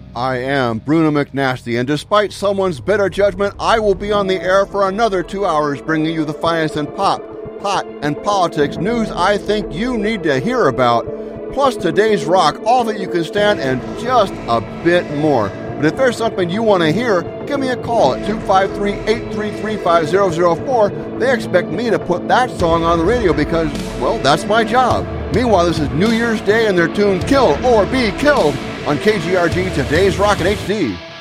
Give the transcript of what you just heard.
I am Bruno McNasty, and despite someone's better judgment, I will be on the air for another 2 hours bringing you the finest in pop, pot, and politics news I think you need to hear about, plus today's rock, all that you can stand, and just a bit more. But if there's something you want to hear, give me a call at 253-833-5004. They expect me to put that song on the radio because, well, that's my job. Meanwhile, this is New Year's Day and their tune Kill or Be Killed on KGRG, Today's Rockin' HD.